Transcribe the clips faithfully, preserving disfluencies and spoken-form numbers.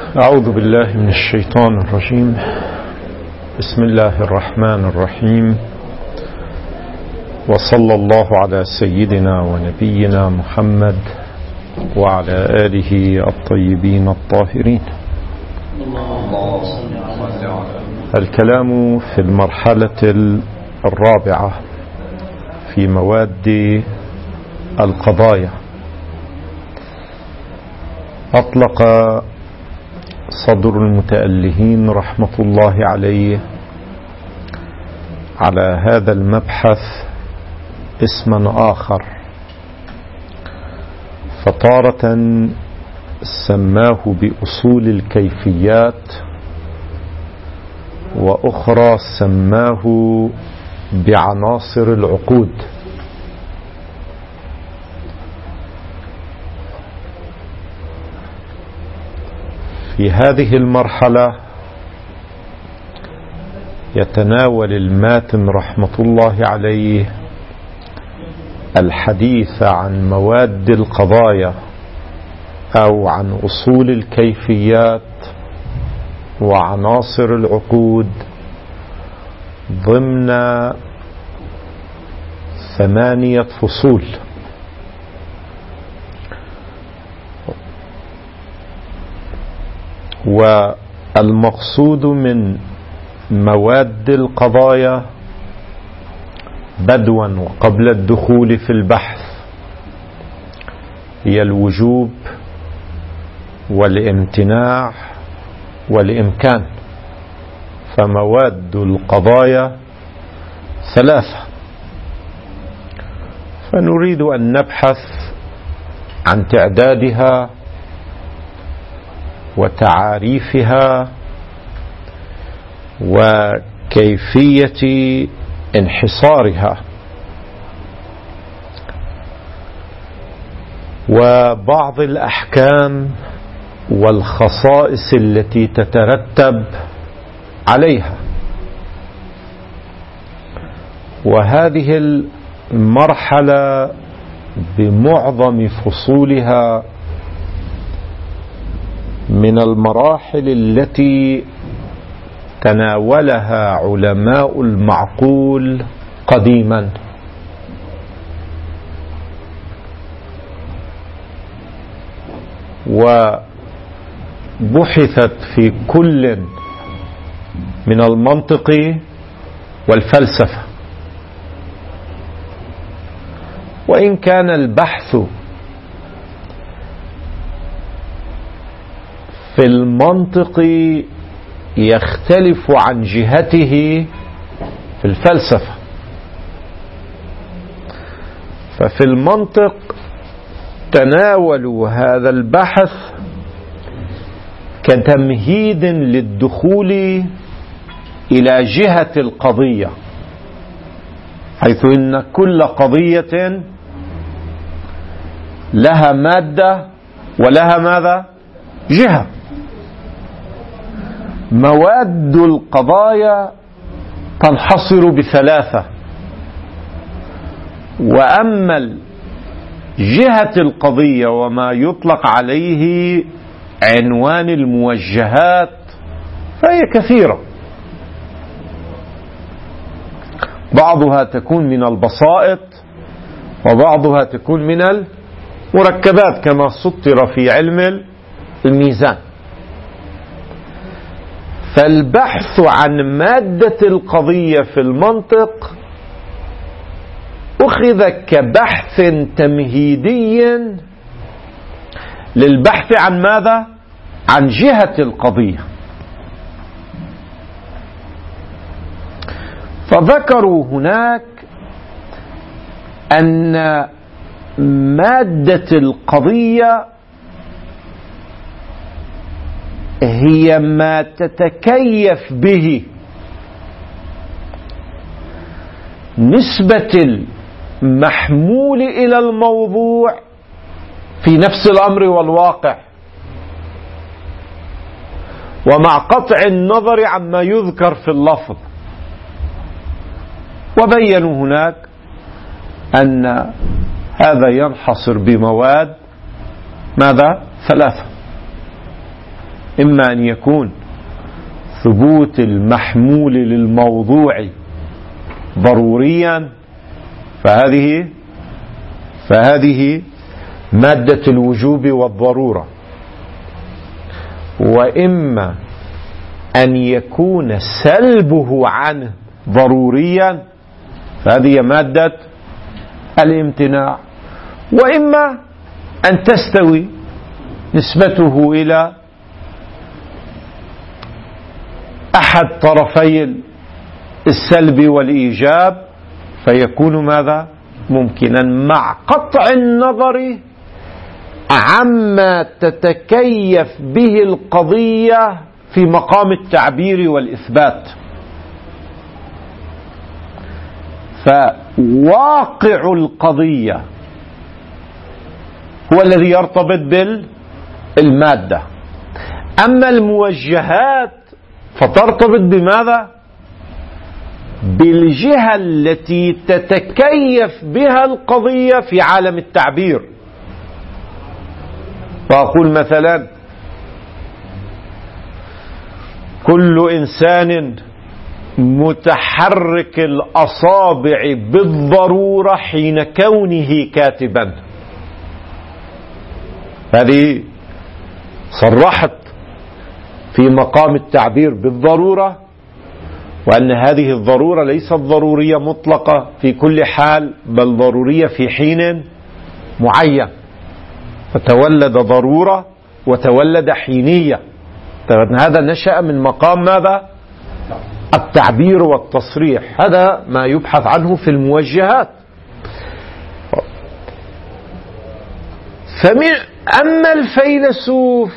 أعوذ بالله من الشيطان الرجيم. بسم الله الرحمن الرحيم، وصلى الله على سيدنا ونبينا محمد وعلى آله الطيبين الطاهرين. الكلام في المرحلة الرابعة في مواد القضايا. أطلق صدر المتألهين رحمة الله عليه على هذا المبحث اسما آخر، فطارة سماه بأصول الكيفيات، وأخرى سماه بعناصر العقود. في هذه المرحلة يتناول الماتن رحمة الله عليه الحديث عن مواد القضايا أو عن أصول الكيفيات وعناصر العقود ضمن ثمانية فصول. والمقصود من مواد القضايا بدوا وقبل الدخول في البحث هي الوجوب والامتناع والإمكان. فمواد القضايا ثلاثة، فنريد أن نبحث عن تعدادها وتعاريفها وكيفية انحصارها وبعض الأحكام والخصائص التي تترتب عليها. وهذه المرحلة بمعظم فصولها من المراحل التي تناولها علماء المعقول قديما، وبحثت في كل من المنطق والفلسفة. وإن كان البحث في المنطق يختلف عن جهته في الفلسفة، ففي المنطق تناولوا هذا البحث كتمهيد للدخول إلى جهة القضية، حيث إن كل قضية لها مادة ولها ماذا؟ جهة. مواد القضايا تنحصر بثلاثة، وأما جهة القضية وما يطلق عليه عنوان الموجهات فهي كثيرة. بعضها تكون من البسائط وبعضها تكون من المركبات كما سطر في علم الميزان. فالبحث عن مادة القضية في المنطق أخذ كبحث تمهيدي للبحث عن ماذا؟ عن جهة القضية. فذكروا هناك أن مادة القضية هي ما تتكيف به نسبة المحمول إلى الموضوع في نفس الأمر والواقع، ومع قطع النظر عما يذكر في اللفظ. وبينوا هناك أن هذا ينحصر بمواد ماذا؟ ثلاثة. إما أن يكون ثبوت المحمول للموضوع ضروريا، فهذه فهذه مادة الوجوب والضرورة، وإما أن يكون سلبه عنه ضروريا، فهذه مادة الامتناع، وإما أن تستوي نسبته إلى أحد طرفي السلب والإيجاب فيكون ماذا؟ ممكنا، مع قطع النظر عما تتكيف به القضية في مقام التعبير والإثبات. فواقع القضية هو الذي يرتبط بالمادة، أما الموجهات فترتبط بماذا؟ بالجهة التي تتكيف بها القضية في عالم التعبير. فأقول مثلا كل إنسان متحرك الأصابع بالضرورة حين كونه كاتبا، هذه صرحت في مقام التعبير بالضرورة، وأن هذه الضرورة ليست ضرورية مطلقة في كل حال، بل ضرورية في حين معين، فتولد ضرورة وتولد حينية. هذا نشأ من مقام ماذا؟ التعبير والتصريح. هذا ما يبحث عنه في الموجهات. فمن أما الفيلسوف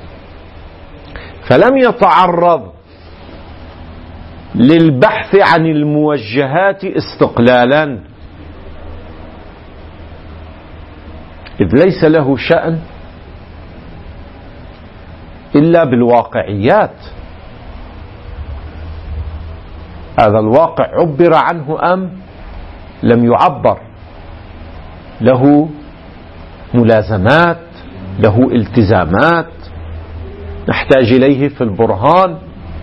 فلم يتعرض للبحث عن الموجهات استقلالا، إذ ليس له شأن إلا بالواقعيات. هذا الواقع عبر عنه أم لم يعبر، له ملازمات، له التزامات نحتاج إليه في البرهان،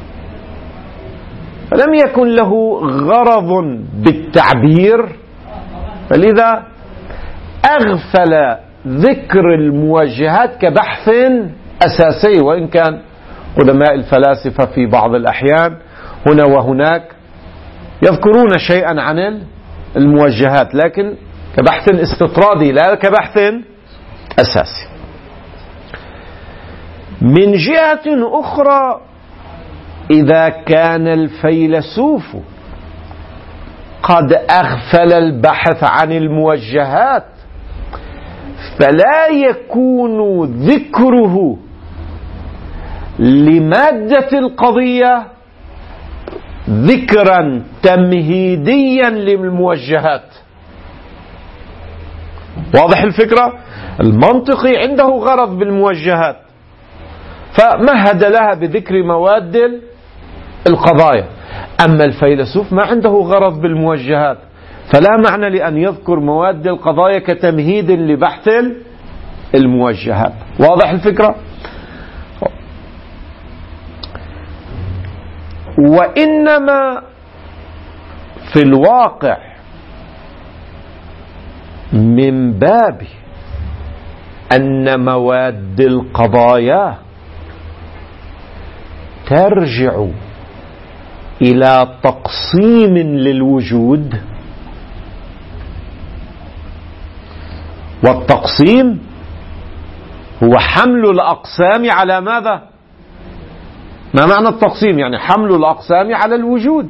فلم يكن له غرض بالتعبير، فلذا أغفل ذكر الموجهات كبحث أساسي، وإن كان قدماء الفلاسفة في بعض الأحيان هنا وهناك يذكرون شيئا عن الموجهات، لكن كبحث استطرادي لا كبحث أساسي. من جهة أخرى، إذا كان الفيلسوف قد أغفل البحث عن الموجهات، فلا يكون ذكره لمادة القضية ذكرا تمهيديا للموجهات. واضح الفكرة؟ المنطقي عنده غرض بالموجهات فمهد لها بذكر مواد القضايا، أما الفيلسوف ما عنده غرض بالموجهات، فلا معنى لأن يذكر مواد القضايا كتمهيد لبحث الموجهات. واضح الفكرة؟ وإنما في الواقع من باب أن مواد القضايا ترجع إلى تقسيم للوجود، والتقسيم هو حمل الأقسام على ماذا؟ ما معنى التقسيم؟ يعني حمل الأقسام على الوجود،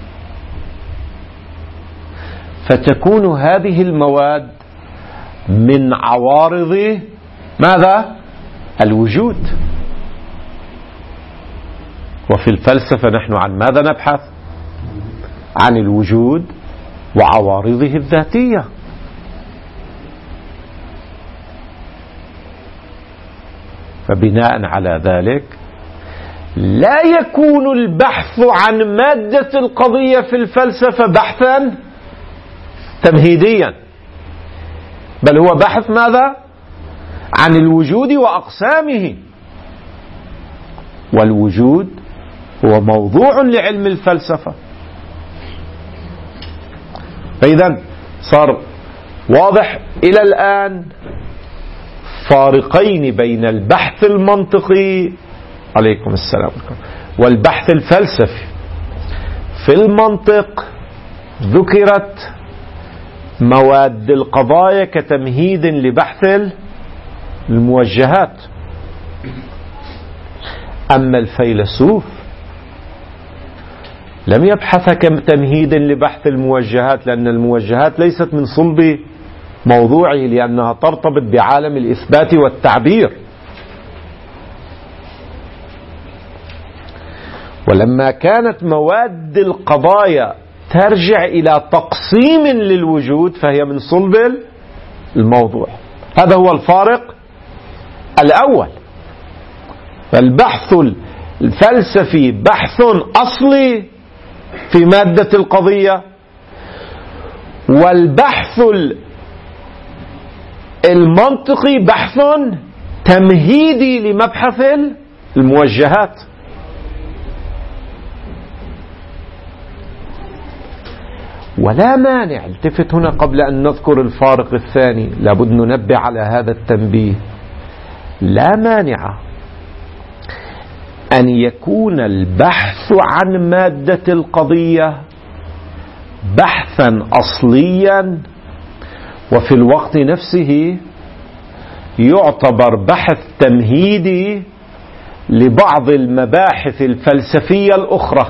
فتكون هذه المواد من عوارض ماذا؟ الوجود. وفي الفلسفة نحن عن ماذا نبحث؟ عن الوجود وعوارضه الذاتية. فبناء على ذلك لا يكون البحث عن مادة القضية في الفلسفة بحثا تمهيديا، بل هو بحث ماذا؟ عن الوجود وأقسامه. والوجود هو موضوع لعلم الفلسفة. فإذا صار واضح إلى الآن فارقين بين البحث المنطقي عليكم السلام والبحث الفلسفي. في المنطق ذكرت مواد القضايا كتمهيد لبحث الموجهات، أما الفيلسوف لم يبحث كتمهيد لبحث الموجهات، لأن الموجهات ليست من صلب موضوعه، لأنها ترتبط بعالم الإثبات والتعبير. ولما كانت مواد القضايا ترجع إلى تقسيم للوجود فهي من صلب الموضوع. هذا هو الفارق الأول. فالبحث الفلسفي بحث أصلي في مادة القضية، والبحث المنطقي بحث تمهيدي لمبحث الموجهات. ولا مانع، التفت هنا قبل أن نذكر الفارق الثاني لابد ننبه على هذا التنبيه، لا مانع أن يكون البحث عن مادة القضية بحثا أصليا وفي الوقت نفسه يعتبر بحث تمهيدي لبعض المباحث الفلسفية الأخرى،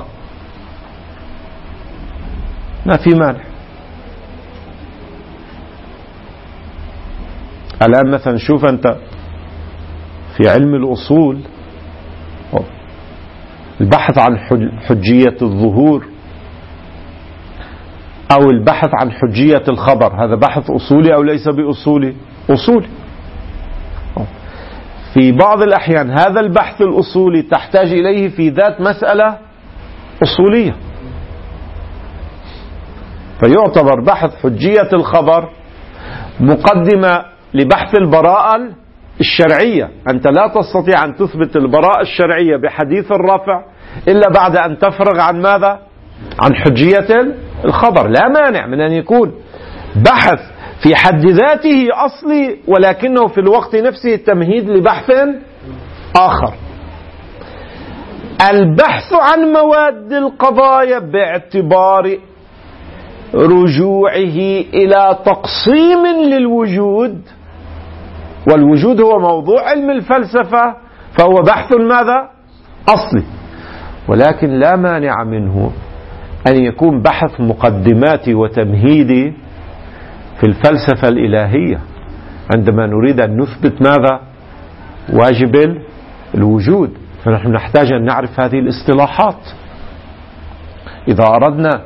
ما في مانع. الآن مثلا شوف أنت في علم الأصول البحث عن حجية الظهور أو البحث عن حجية الخبر، هذا بحث أصولي أو ليس بأصولي؟ أصولي. في بعض الأحيان هذا البحث الأصولي تحتاج إليه في ذات مسألة أصولية، فيعتبر بحث حجية الخبر مقدمة لبحث البراءة الشرعية. أنت لا تستطيع أن تثبت البراءة الشرعية بحديث الرفع إلا بعد أن تفرغ عن ماذا؟ عن حجية الخبر. لا مانع من أن يكون بحث في حد ذاته أصلي ولكنه في الوقت نفسه تمهيد لبحث آخر. البحث عن مواد القضايا باعتبار رجوعه إلى تقسيم للوجود، والوجود هو موضوع علم الفلسفة، فهو بحث ماذا؟ أصلي. ولكن لا مانع منه أن يكون بحث مقدماتي وتمهيدي في الفلسفة الإلهية عندما نريد أن نثبت ماذا؟ واجب الوجود. فنحن نحتاج أن نعرف هذه الاصطلاحات إذا أردنا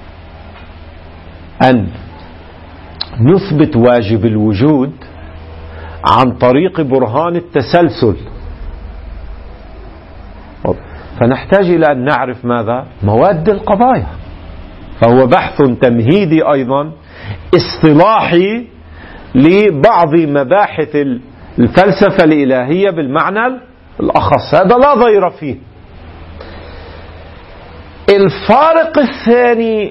أن نثبت واجب الوجود عن طريق برهان التسلسل، فنحتاج إلى أن نعرف ماذا؟ مواد القضايا. فهو بحث تمهيدي أيضا اصطلاحي لبعض مباحث الفلسفة الإلهية بالمعنى الأخص، هذا لا ضير فيه. الفارق الثاني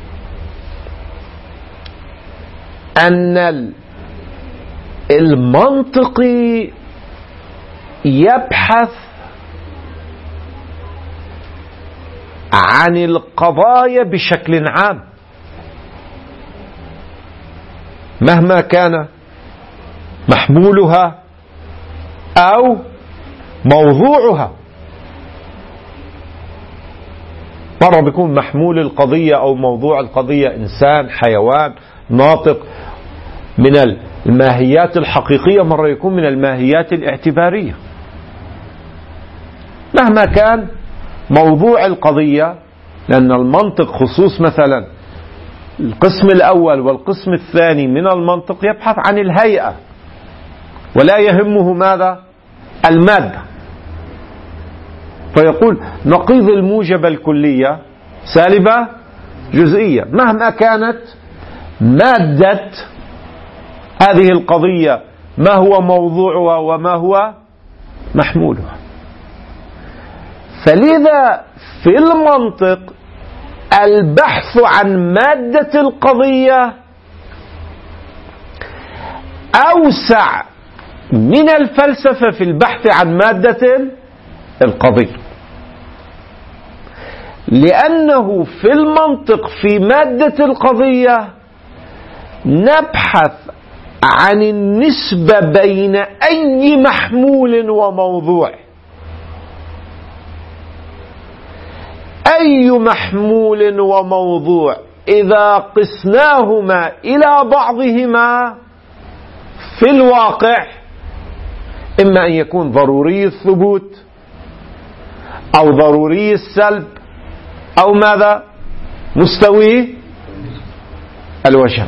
أن المنطقي يبحث عن القضايا بشكل عام مهما كان محمولها أو موضوعها. مرة بيكون محمول القضية أو موضوع القضية إنسان، حيوان، ناطق، من الماهيات الحقيقية، مرة يكون من الماهيات الاعتبارية. مهما كان موضوع القضية، لأن المنطق خصوص مثلا القسم الأول والقسم الثاني من المنطق يبحث عن الهيئة ولا يهمه ماذا؟ المادة. فيقول نقيض الموجبة الكلية سالبة جزئية، مهما كانت مادة هذه القضية ما هو موضوعها وما هو محمولها. فلذا في المنطق البحث عن مادة القضية أوسع من الفلسفة في البحث عن مادة القضية، لأنه في المنطق في مادة القضية نبحث عن النسبة بين أي محمول وموضوع. أي محمول وموضوع إذا قسناهما إلى بعضهما في الواقع إما أن يكون ضروري الثبوت أو ضروري السلب أو ماذا؟ مستوي الوجهين،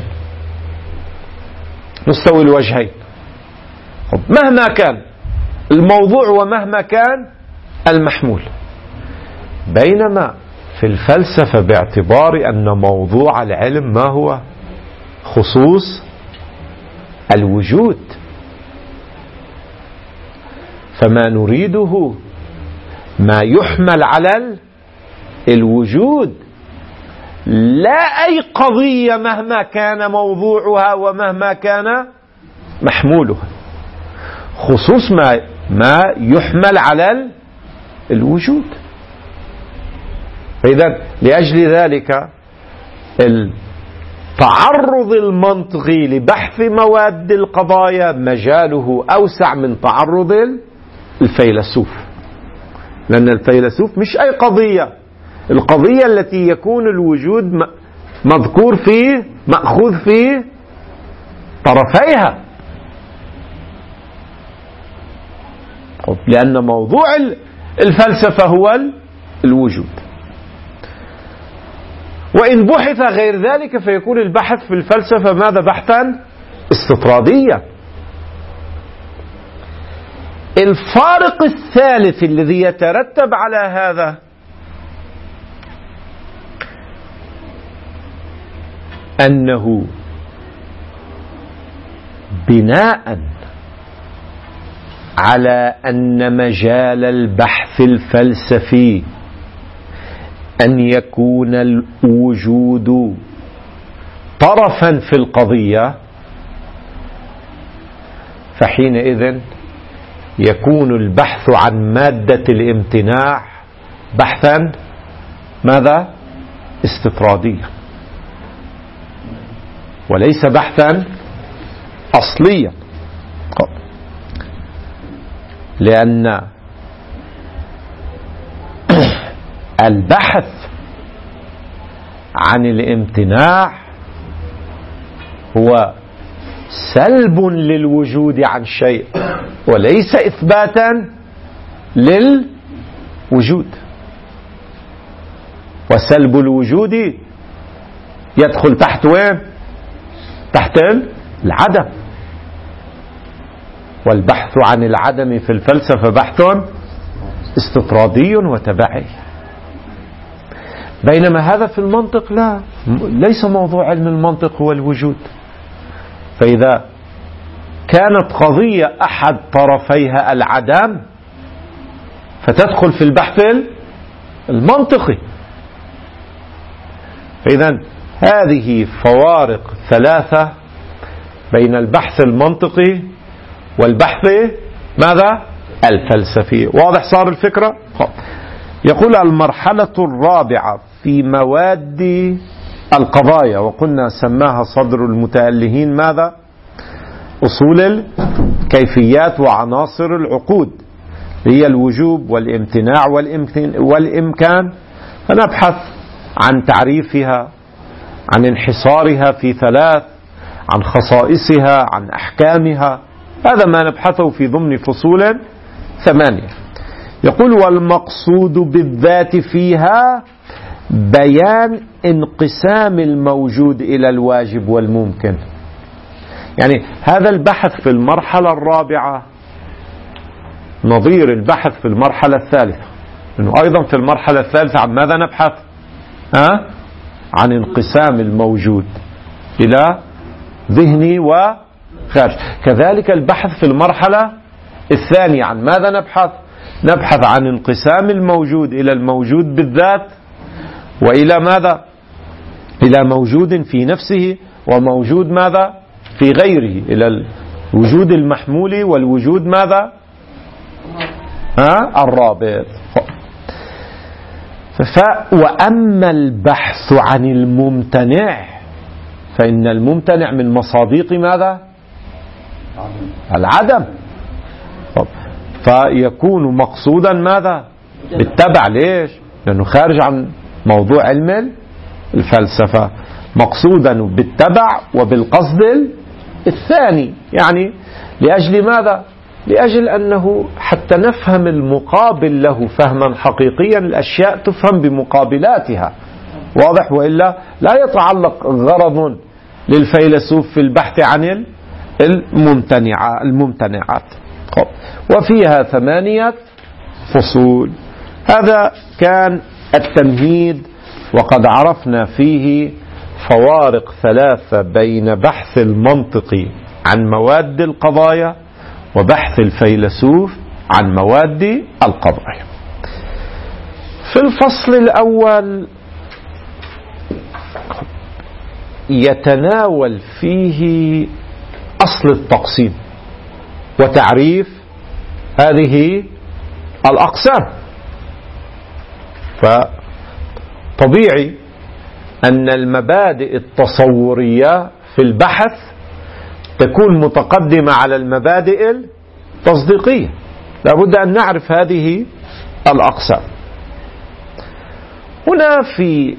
مستوي الوجهين. مهما كان الموضوع ومهما كان المحمول. بينما في الفلسفة باعتبار أن موضوع العلم ما هو؟ خصوص الوجود، فما نريده ما يحمل على الوجود، لا أي قضية مهما كان موضوعها ومهما كان محمولها، خصوص ما ما يحمل على الوجود. فإذا لأجل ذلك التعرض المنطقي لبحث مواد القضايا مجاله أوسع من تعرض الفيلسوف، لأن الفيلسوف مش أي قضية، القضية التي يكون الوجود مذكور فيه مأخوذ فيه طرفيها، لأن موضوع الفلسفة هو الوجود. وإن بحث غير ذلك فيكون البحث في الفلسفة ماذا؟ بحثا استطراديا. الفارق الثالث الذي يترتب على هذا أنه بناء على أن مجال البحث الفلسفي أن يكون الوجود طرفا في القضية، فحينئذ يكون البحث عن مادة الامتناع بحثا ماذا؟ استطراديا، وليس بحثا أصليا، لأن البحث عن الامتناع هو سلب للوجود عن شيء وليس إثباتا للوجود. وسلب الوجود يدخل تحت وين؟ تحت العدم. والبحث عن العدم في الفلسفة بحث استطرادي وتبعي. بينما هذا في المنطق لا، ليس موضوع علم المنطق هو الوجود. فإذا كانت قضية أحد طرفيها العدم فتدخل في البحث المنطقي. فإذا هذه فوارق ثلاثة بين البحث المنطقي والبحث ماذا؟ الفلسفي. واضح صار الفكرة؟ يقول المرحلة الرابعة في مواد القضايا، وقلنا سماها صدر المتألهين ماذا؟ أصول الكيفيات وعناصر العقود، هي الوجوب والامتناع والإمكان. فنبحث عن تعريفها، عن انحصارها في ثلاث، عن خصائصها، عن أحكامها. هذا ما نبحثه في ضمن فصول ثمانية. يقول والمقصود بالذات فيها بيان انقسام الموجود إلى الواجب والممكن. يعني هذا البحث في المرحلة الرابعة نظير البحث في المرحلة الثالثة، لأنه أيضا في المرحلة الثالثة عن ماذا نبحث؟ ها؟ عن انقسام الموجود إلى ذهني وخارج. كذلك البحث في المرحلة الثانية عن ماذا نبحث؟ نبحث عن انقسام الموجود إلى الموجود بالذات، وإلى ماذا؟ إلى موجود في نفسه وموجود ماذا؟ في غيره، إلى الوجود المحمول والوجود ماذا؟ ها؟ الرابط. ف... وأما البحث عن الممتنع فإن الممتنع من مصادق ماذا؟ العدم. فيكون مقصودا ماذا؟ بالتبع. ليش؟ لأنه خارج عن موضوع علم الفلسفة، مقصودا بالتبع وبالقصد الثاني. يعني لأجل ماذا؟ لأجل أنه حتى نفهم المقابل له فهما حقيقيا الأشياء تفهم بمقابلاتها، واضح؟ وإلا لا يتعلق غرض للفيلسوف في البحث عن الممتنعات. وفيها ثمانية فصول. هذا كان التمهيد، وقد عرفنا فيه فوارق ثلاثة بين بحث المنطق عن مواد القضايا وبحث الفيلسوف عن مواد القضايا. في الفصل الأول يتناول فيه أصل التقسيم وتعريف هذه الأقسام. فطبيعي أن المبادئ التصورية في البحث تكون متقدمة على المبادئ التصديقية. لابد أن نعرف هذه الأقسام. هنا في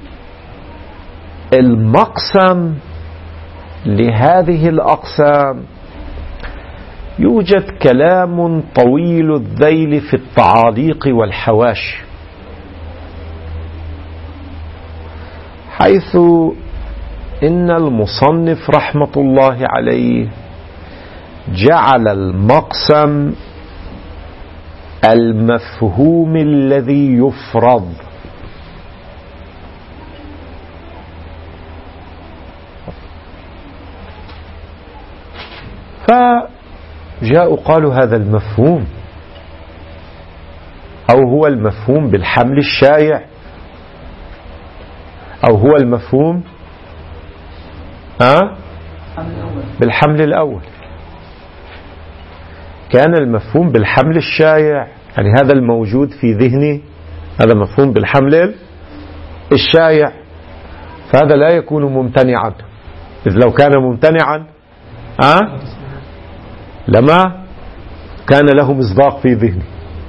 المقسم لهذه الأقسام يوجد كلام طويل الذيل في التعاليق والحواشي، حيث إن المصنف رحمة الله عليه جعل المقسم المفهوم الذي يفرض. فجاءوا قالوا هذا المفهوم أو هو المفهوم بالحمل الشائع أو هو المفهوم أه؟ بالحمل الأول. كان المفهوم بالحمل الشائع يعني هذا الموجود في ذهني، هذا مفهوم بالحمل الشائع، فهذا لا يكون ممتنعا، إذ لو كان ممتنعا أه؟ لما كان له مصداق في ذهني،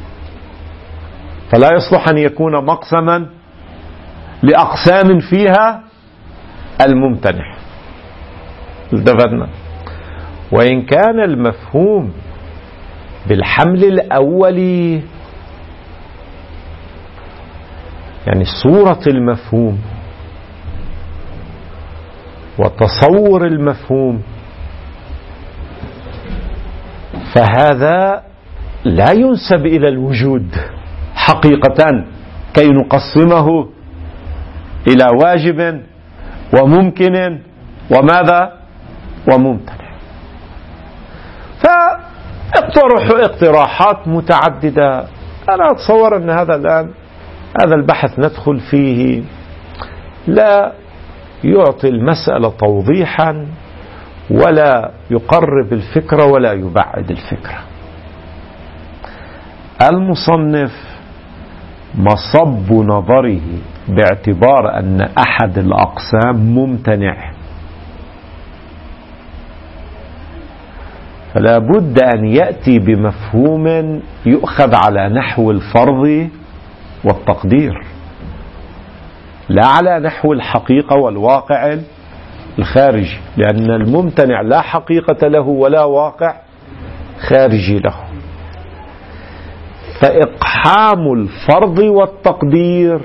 فلا يصلح أن يكون مقسما لأقسام فيها الممتنع. التفتنا. وإن كان المفهوم بالحمل الأولي يعني صورة المفهوم وتصور المفهوم، فهذا لا ينسب إلى الوجود حقيقة كي نقسمه إلى واجب وممكن وماذا وممتنع. فاقترحوا اقتراحات متعددة. أنا أتصور أن هذا الآن هذا البحث ندخل فيه لا يعطي المسألة توضيحا ولا يقرب الفكرة ولا يبعد الفكرة. المصنف مصب نظره باعتبار أن أحد الأقسام ممتنع، فلا بد أن يأتي بمفهوم يؤخذ على نحو الفرض والتقدير، لا على نحو الحقيقة والواقع الخارجي، لأن الممتنع لا حقيقة له ولا واقع خارجي له. فإقحام الفرض والتقدير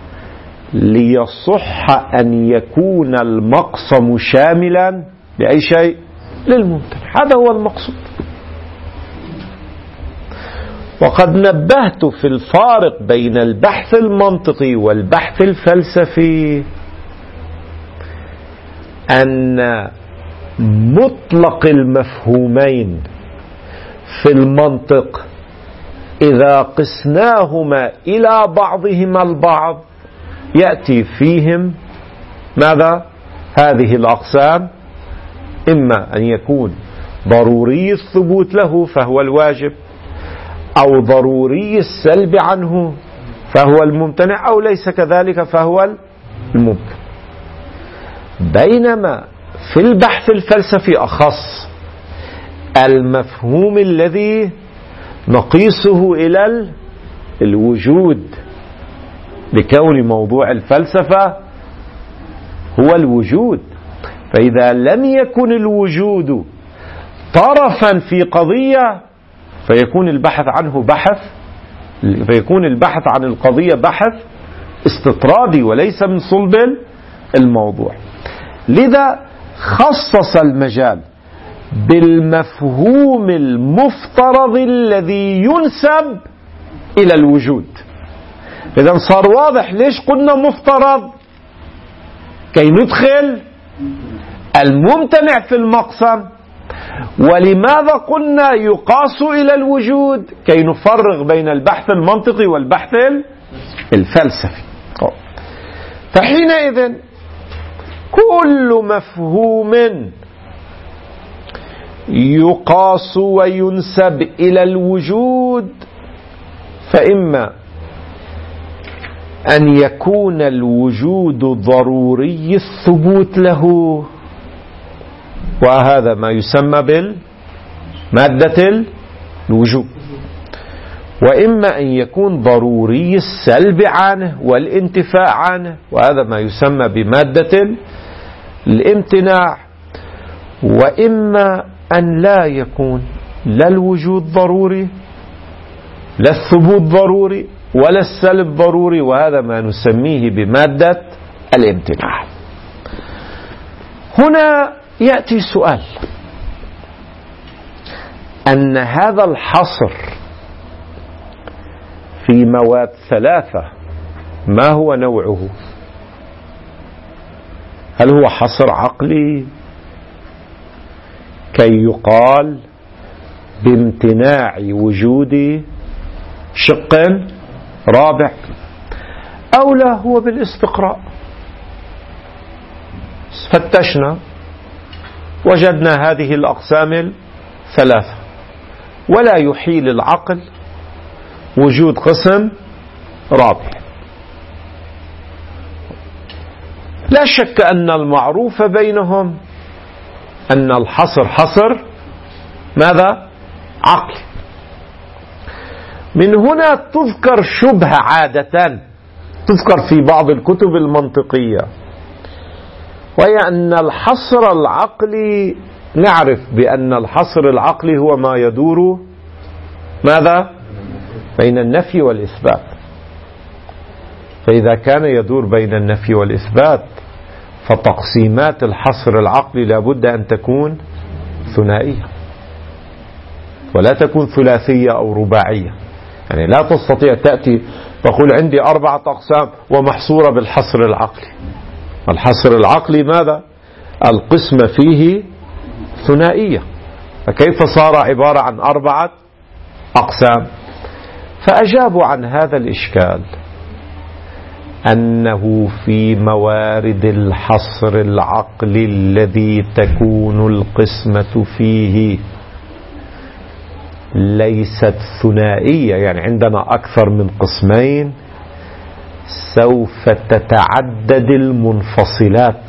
ليصح أن يكون المقسم شاملا لأي شيء للممتنع، هذا هو المقصود. وقد نبهت في الفارق بين البحث المنطقي والبحث الفلسفي أن مطلق المفهومين في المنطق إذا قسناهما إلى بعضهما البعض يأتي فيهم ماذا؟ هذه الأقسام، إما أن يكون ضروري الثبوت له فهو الواجب، أو ضروري السلب عنه فهو الممتنع، أو ليس كذلك فهو الممكن. بينما في البحث الفلسفي أخص، المفهوم الذي نقيسه إلى الوجود لكون موضوع الفلسفة هو الوجود، فإذا لم يكن الوجود طرفا في قضية فيكون البحث عنه بحث فيكون البحث عن القضية بحث استطرادي وليس من صلب الموضوع. لذا خصص المجال بالمفهوم المفترض الذي ينسب إلى الوجود. إذن صار واضح ليش قلنا مفترض، كي ندخل الممتنع في المقسم، ولماذا قلنا يقاس إلى الوجود، كي نفرق بين البحث المنطقي والبحث الفلسفي. فحينئذ كل مفهوم يقاس وينسب إلى الوجود فإما أن يكون الوجود ضروري الثبوت له، وهذا ما يسمى بالمادة الوجود، وإما أن يكون ضروري السلب عنه والانتفاء عنه، وهذا ما يسمى بمادة الامتناع، وإما أن لا يكون لا الوجود ضروري لا الثبوت ضروري ولا السلب ضروري، وهذا ما نسميه بمادة الامتناع. هنا يأتي سؤال، أن هذا الحصر في مواد ثلاثة ما هو نوعه؟ هل هو حصر عقلي كي يقال بامتناع وجود شق رابع، أو لا هو بالاستقراء؟ فتشنا وجدنا هذه الأقسام الثلاثة، ولا يحيل العقل وجود قسم رابع. لا شك أن المعروف بينهم أن الحصر حصر ماذا؟ عقل. من هنا تذكر شبهة عادة تذكر في بعض الكتب المنطقية، وهي أن الحصر العقلي، نعرف بأن الحصر العقلي هو ما يدور ماذا؟ بين النفي والإثبات. فإذا كان يدور بين النفي والإثبات فتقسيمات الحصر العقلي لابد أن تكون ثنائية ولا تكون ثلاثية أو رباعية. يعني لا تستطيع تأتي تقول عندي أربعة أقسام ومحصورة بالحصر العقلي. الحصر العقلي ماذا؟ القسمة فيه ثنائية، فكيف صار عبارة عن أربعة أقسام؟ فأجابوا عن هذا الإشكال أنه في موارد الحصر العقلي الذي تكون القسمة فيه ليست ثنائية، يعني عندنا أكثر من قسمين، سوف تتعدد المنفصلات،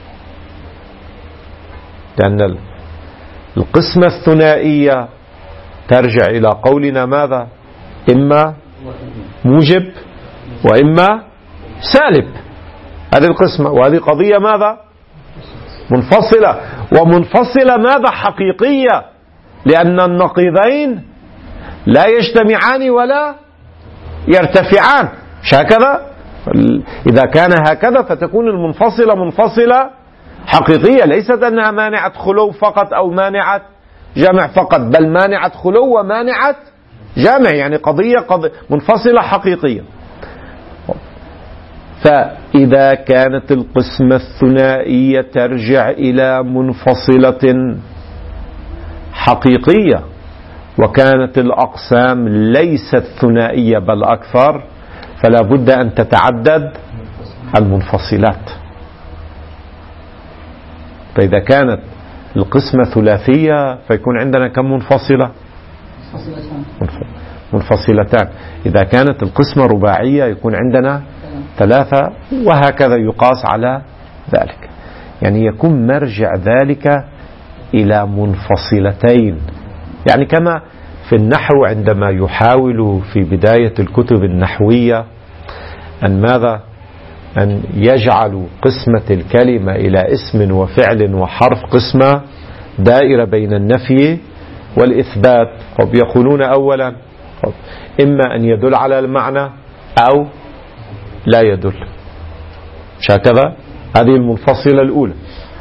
لأن القسمة الثنائية ترجع إلى قولنا ماذا؟ إما موجب وإما سالب. هذه القسمة، وهذه قضية ماذا؟ منفصلة، ومنفصلة ماذا؟ حقيقية، لأن النقيضين لا يجتمعان ولا يرتفعان، مش هكذا؟ إذا كان هكذا فتكون المنفصلة منفصلة حقيقية، ليست أنها مانعة خلو فقط أو مانعة جمع فقط، بل مانعة خلو ومانعة جمع، يعني قضية, قضية منفصلة حقيقية. فإذا كانت القسمة الثنائية ترجع إلى منفصلة حقيقية وكانت الأقسام ليست ثنائية بل أكثر، فلا بد أن تتعدد المنفصلات. فإذا كانت القسمة ثلاثية فيكون عندنا كم منفصلة؟ منفصلتان. إذا كانت القسمة رباعية يكون عندنا ثلاثة، وهكذا يقاس على ذلك. يعني يكون مرجع ذلك إلى منفصلتين. يعني كما في النحو عندما يحاول في بداية الكتب النحوية أن ماذا؟ أن يجعلوا قسمة الكلمة إلى اسم وفعل وحرف قسمة دائرة بين النفي والإثبات. يقولون أولا إما أن يدل على المعنى أو لا يدل، مش هكذا؟ هذه المنفصلة الأولى.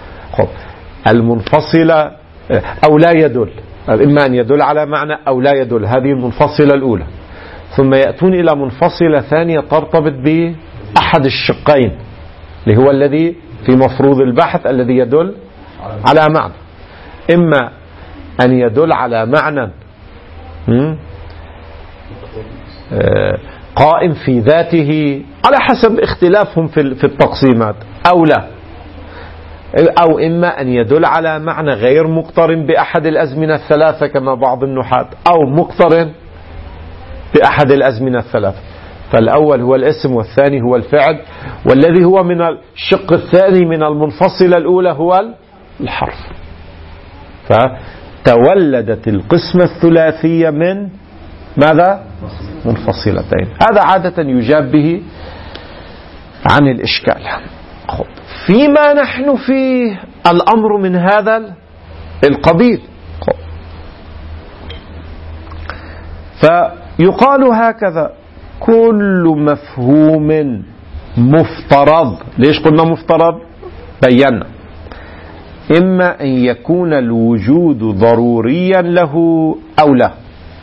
المنفصلة أو لا يدل، إما أن يدل على معنى أو لا يدل، هذه المنفصلة الأولى. ثم يأتون إلى منفصلة ثانية ترتبط بأحد الشقين اللي هو الذي في مفروض البحث الذي يدل على معنى، إما أن يدل على معنى قائم في ذاته على حسب اختلافهم في التقسيمات أو لا، أو إما أن يدل على معنى غير مقترن بأحد الأزمنة الثلاثة كما بعض النحاة، أو مقترن بأحد الأزمنة الثلاثة. فالأول هو الاسم والثاني هو الفعل، والذي هو من الشق الثاني من المنفصلة الأولى هو الحرف. فتولدت القسمة الثلاثية من ماذا؟ منفصلتين. هذا عادة يجاب به عن الإشكال. فيما نحن فيه الأمر من هذا القبيل، فيقال هكذا: كل مفهوم مفترض. ليش قلنا مفترض؟ بينا. إما أن يكون الوجود ضروريا له أو لا.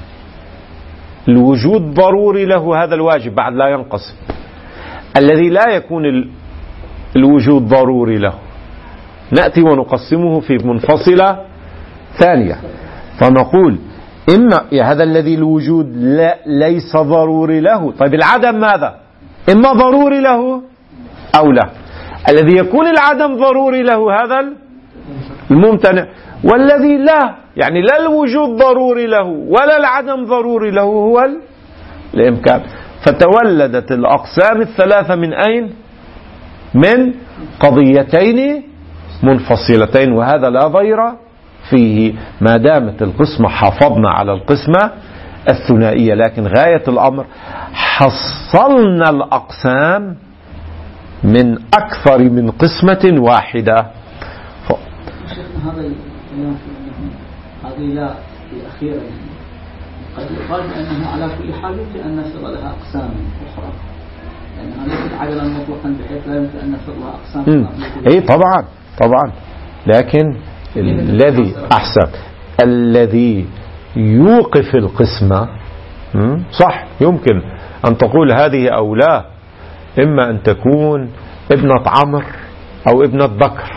الوجود ضروري له، هذا الواجب بعد لا ينقسم. الذي لا يكون الوجود ضروري له نأتي ونقسمه في منفصلة ثانية، فنقول إما هذا الذي الوجود لا ليس ضروري له. طيب العدم ماذا؟ إما ضروري له أو لا. الذي يكون العدم ضروري له هذا الممتنع، والذي لا يعني لا الوجود ضروري له ولا العدم ضروري له هو الإمكان. فتولدت الأقسام الثلاثة من أين؟ من قضيتين منفصلتين، وهذا لا ضير فيه ما دامت القسمة حافظنا على القسمة الثنائية. لكن غاية الأمر حصلنا الأقسام من أكثر من قسمة واحدة. شيخنا هذا الكلام هذه لا في أخيرا قد يقال بأنه على كل حال يمكن أن نفرض لها أقسام أخرى، لأنها ليست عدلا مطلقا بحيث لا يمكن أن نفرض لها أقسام. أي طبعا طبعا، لكن الذي أحسن الذي يوقف القسمة صح، يمكن أن تقول هذه أو لا، إما أن تكون ابنة عمر أو ابنة بكر،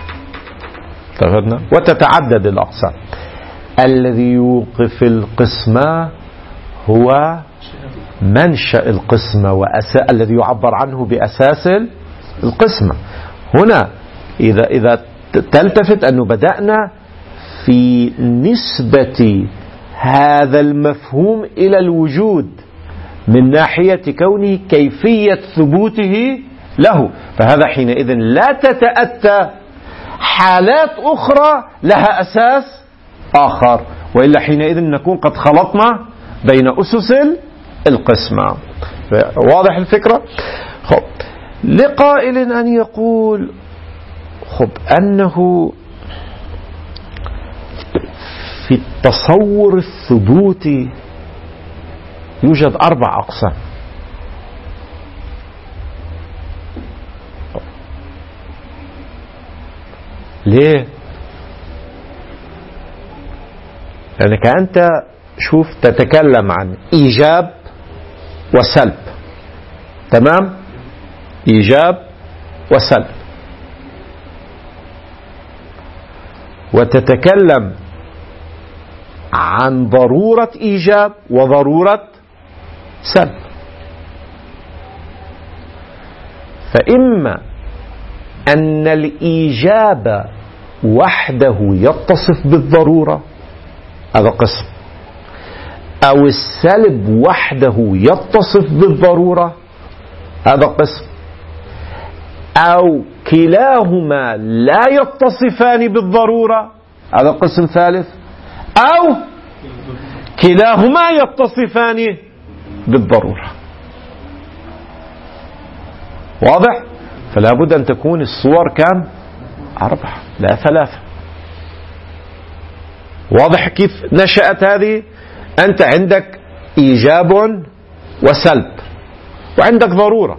وتتعدد الأقسام. الذي يوقف القسمة هو منشأ القسمة وأساس الذي يعبر عنه بأساس القسمة. هنا إذا إذا تلتفت أنه بدأنا في نسبة هذا المفهوم إلى الوجود من ناحية كونه كيفية ثبوته له، فهذا حينئذ لا تتأتى حالات أخرى لها أساس آخر، وإلا حينئذ نكون قد خلطنا بين أسس القسمة. واضح الفكرة؟ خب، لقائل أن يقول خب أنه في التصور الثبوتي يوجد أربع أقسام. ليه؟ لأنك أنت شوف تتكلم عن إيجاب وسلب، تمام؟ إيجاب وسلب، وتتكلم عن ضرورة إيجاب وضرورة سلب. فإما أن الإيجاب وحده يتصف بالضرورة، هذا قسم، أو السلب وحده يتصف بالضرورة، هذا قسم، أو كلاهما لا يتصفان بالضرورة، هذا قسم ثالث، أو كلاهما يتصفان بالضرورة. واضح؟ فلا بد أن تكون الصور كم؟ أربعة لا ثلاثة. واضح كيف نشأت هذه؟ أنت عندك إيجاب وسلب وعندك ضرورة،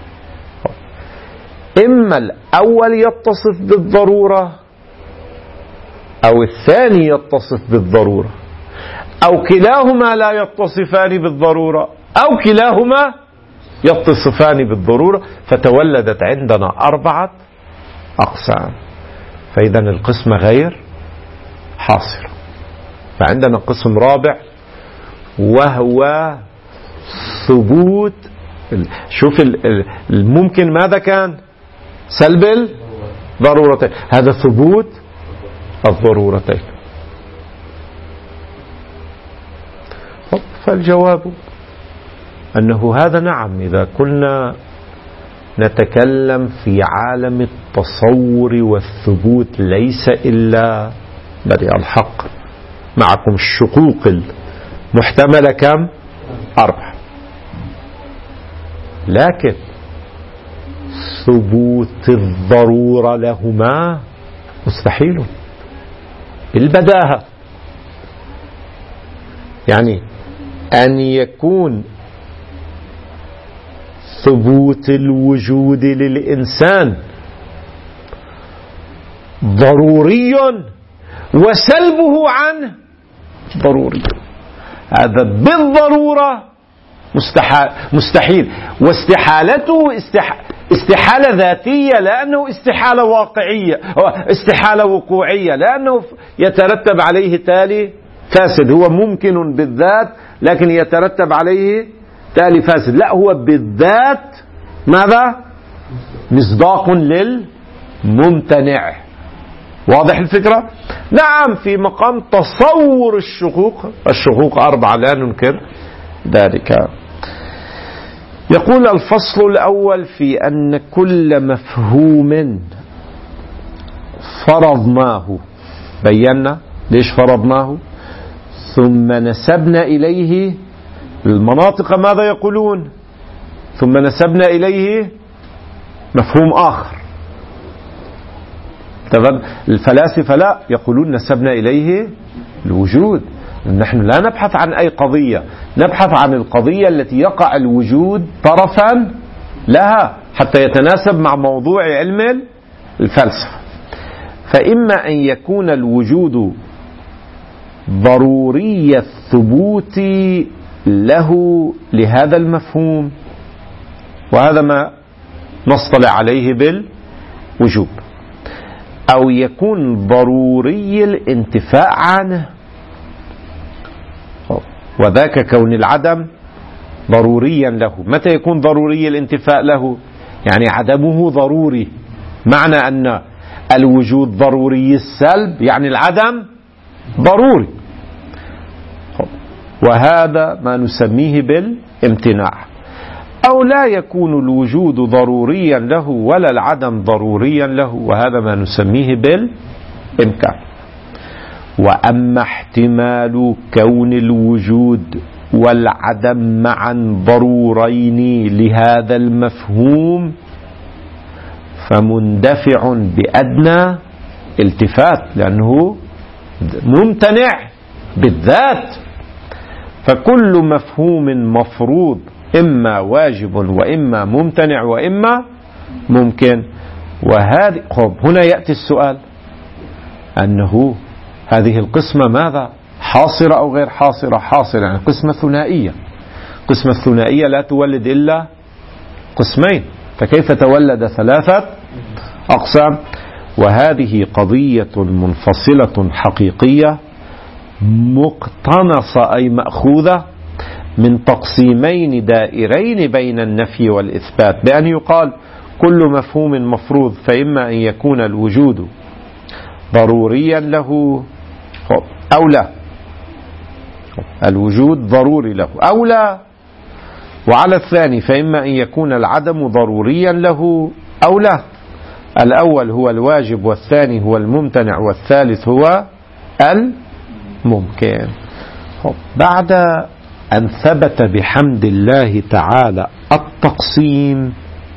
إما الأول يتصف بالضرورة أو الثاني يتصف بالضرورة، أو كلاهما لا يتصفان بالضرورة، أو كلاهما يتصفان بالضرورة، فتولدت عندنا أربعة أقسام. فإذا القسم غير حاصر. فعندنا قسم رابع وهو ثبوت. شوف الممكن ماذا كان؟ سلب الضرورتين، هذا ثبوت الضرورتين. فالجواب أنه هذا نعم، إذا كنا نتكلم في عالم التصور والثبوت ليس إلا بديع الحق. معكم الشقوق المحتملة كم؟ أربعة. لكن ثبوت الضرورة لهما مستحيل بالبداهة. يعني أن يكون ثبوت الوجود للإنسان ضروري وسلبه عنه ضروري، هذا بالضرورة مستحيل, مستحيل. واستحالته استح... استحالة ذاتية، لأنه استحالة واقعية، استحالة وقوعية، لأنه يترتب عليه تالي فاسد. هو ممكن بالذات لكن يترتب عليه تالي فاسد. لا، هو بالذات ماذا؟ مصداق للممتنع. واضح الفكرة؟ نعم، في مقام تصور الشقوق، الشقوق أربعة لا ننكر ذلك. يقول الفصل الأول في أن كل مفهوم فرضناه، بينا ليش فرضناه، ثم نسبنا إليه المناطق ماذا يقولون؟ ثم نسبنا إليه مفهوم آخر. الفلاسفة لا، يقولون نسبنا إليه الوجود. نحن لا نبحث عن أي قضية، نبحث عن القضية التي يقع الوجود طرفا لها حتى يتناسب مع موضوع علم الفلسفة. فإما أن يكون الوجود ضروري الثبوت له لهذا المفهوم، وهذا ما نصطلح عليه بالوجوب، أو يكون ضروري الانتفاء عنه، وذاك كون العدم ضروريا له. متى يكون ضروري الانتفاء له؟ يعني عدمه ضروري، معنى أن الوجود ضروري السلب يعني العدم ضروري، وهذا ما نسميه بالامتناع. أو لا يكون الوجود ضروريا له ولا العدم ضروريا له، وهذا ما نسميه بالإمكان. وأما احتمال كون الوجود والعدم معا ضرورين لهذا المفهوم فمندفع بأدنى التفات، لأنه ممتنع بالذات. فكل مفهوم مفروض إما واجب وإما ممتنع وإما ممكن. وهذه هنا يأتي السؤال أنه هذه القسمة ماذا؟ حاصرة أو غير حاصرة؟ حاصرة، يعني قسمة ثنائية. قسمة الثنائية لا تولد إلا قسمين، فكيف تولد ثلاثة أقسام؟ وهذه قضية منفصلة حقيقية مقتنصة أي مأخوذة من تقسيمين دائرين بين النفي والإثبات، بأن يقال كل مفهوم مفروض فإما أن يكون الوجود ضروريا له أو لا، الوجود ضروري له أو لا، وعلى الثاني فإما أن يكون العدم ضروريا له أو لا. الأول هو الواجب والثاني هو الممتنع والثالث هو الممكن. بعد أن ثبت بحمد الله تعالى التقسيم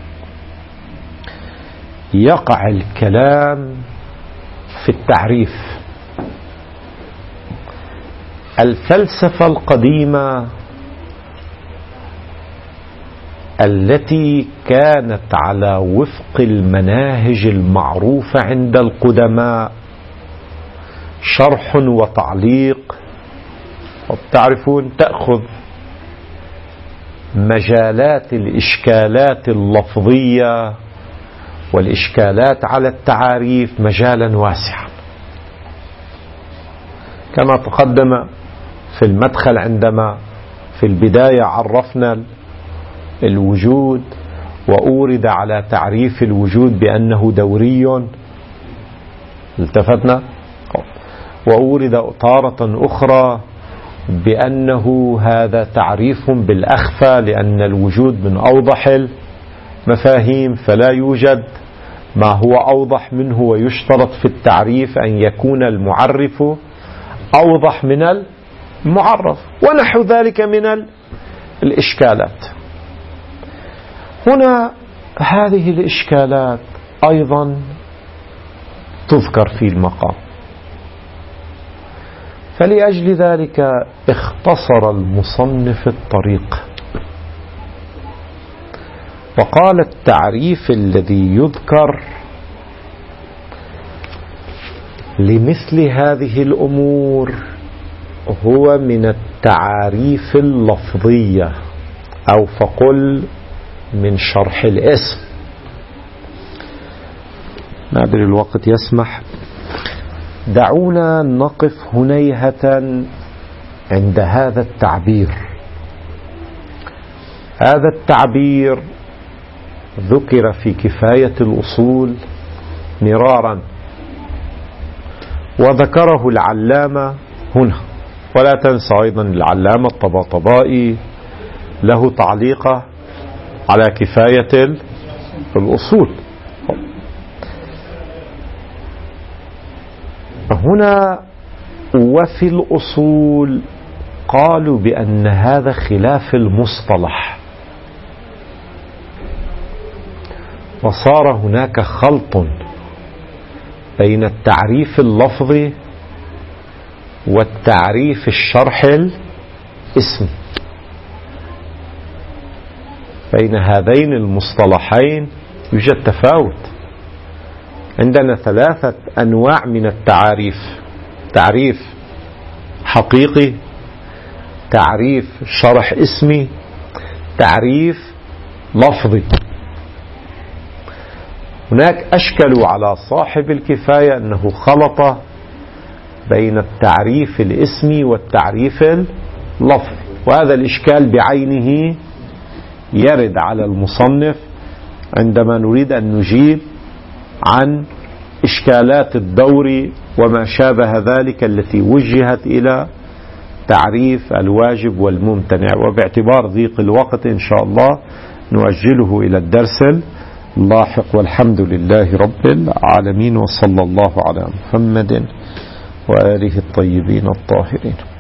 يقع الكلام في التعريف. الفلسفة القديمة التي كانت على وفق المناهج المعروفة عند القدماء، شرح وتعليق، وبتعرفون تأخذ مجالات الإشكالات اللفظية والإشكالات على التعاريف مجالا واسعا، كما تقدم في المدخل عندما في البداية عرفنا الوجود وأورد على تعريف الوجود بأنه دوري، التفتنا، وأورد تارة أخرى بأنه هذا تعريف بالأخفى لأن الوجود من أوضح المفاهيم، فلا يوجد ما هو أوضح منه، ويشترط في التعريف أن يكون المعرف أوضح من المعرف، ونحو ذلك من الإشكالات. هنا هذه الإشكالات أيضا تذكر في المقام، فلأجل ذلك اختصر المصنف الطريق وقال التعريف الذي يذكر لمثل هذه الأمور هو من التعاريف اللفظية، أو فقل من شرح الاسم. ما أدري الوقت يسمح، دعونا نقف هنيهة عند هذا التعبير. هذا التعبير ذكر في كفاية الأصول مرارا، وذكره العلامة هنا، ولا تنسى أيضا العلامة الطباطبائي له تعليقه على كفاية الأصول. هنا وفي الأصول قالوا بأن هذا خلاف المصطلح، وصار هناك خلط بين التعريف اللفظي والتعريف الشرح الاسمي. بين هذين المصطلحين يوجد تفاوت. عندنا ثلاثة أنواع من التعاريف: تعريف حقيقي، تعريف شرح اسمي، تعريف لفظي. هناك أشكلوا على صاحب الكفاية أنه خلط بين التعريف الاسمي والتعريف اللفظي، وهذا الإشكال بعينه يرد على المصنف عندما نريد أن نجيب عن إشكالات الدور وما شابه ذلك التي وجهت إلى تعريف الواجب والممتنع. وباعتبار ضيق الوقت إن شاء الله نؤجله إلى الدرس اللاحق، والحمد لله رب العالمين، وصلى الله على محمد وآله الطيبين الطاهرين.